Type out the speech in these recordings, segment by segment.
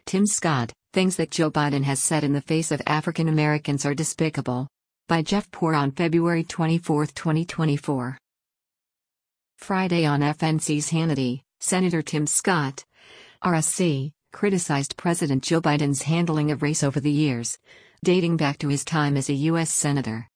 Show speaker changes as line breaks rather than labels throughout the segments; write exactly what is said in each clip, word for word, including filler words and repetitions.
Tim Scott, Things that Joe Biden has said in the face of African Americans are despicable. By Jeff Poor on February twenty-fourth, twenty twenty-four. Friday on F N C's Hannity, Senator Tim Scott, R S C, criticized President Joe Biden's handling of race over the years, dating back to his time as a U S Senator.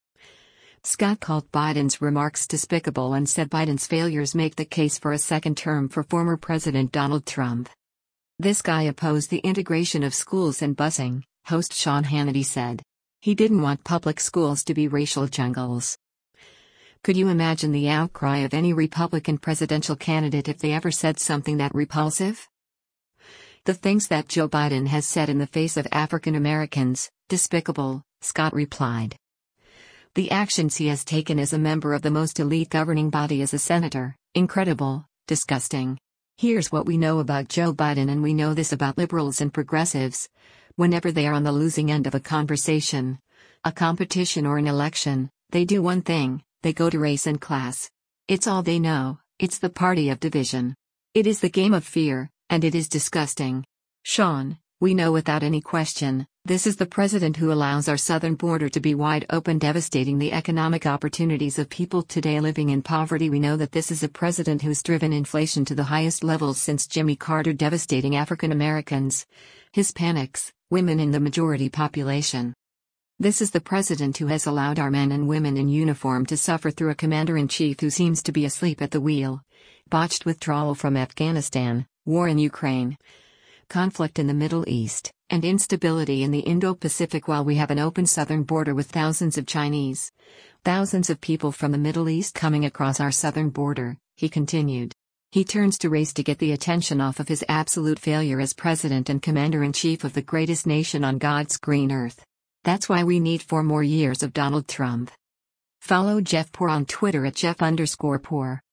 Scott called Biden's remarks despicable and said Biden's failures make the case for a second term for former President Donald Trump. This guy opposed the integration of schools and busing, host Sean Hannity said. He didn't want public schools to be racial jungles. Could you imagine the outcry of any Republican presidential candidate if they ever said something that repulsive? The things that Joe Biden has said in the face of African Americans, despicable, Scott replied. The actions he has taken as a member of the most elite governing body as a senator, incredible, disgusting. Here's what we know about Joe Biden, and we know this about liberals and progressives. Whenever they are on the losing end of a conversation, a competition or an election, they do one thing, they go to race and class. It's all they know, it's the party of division. It is the game of fear, and it is disgusting. Sean, we know without any question, this is the president who allows our southern border to be wide open, devastating the economic opportunities of people today living in poverty. We know that this is a president who's driven inflation to the highest levels since Jimmy Carter, devastating African Americans, Hispanics, women in the majority population. This is the president who has allowed our men and women in uniform to suffer through a commander-in-chief who seems to be asleep at the wheel. Botched withdrawal from Afghanistan, war in Ukraine, conflict in the Middle East, and instability in the Indo-Pacific, while we have an open southern border with thousands of Chinese, thousands of people from the Middle East coming across our southern border, he continued. He turns to race to get the attention off of his absolute failure as president and commander-in-chief of the greatest nation on God's green earth. That's why we need four more years of Donald Trump. Follow Jeff Poor on Twitter at Jeff underscore Poor.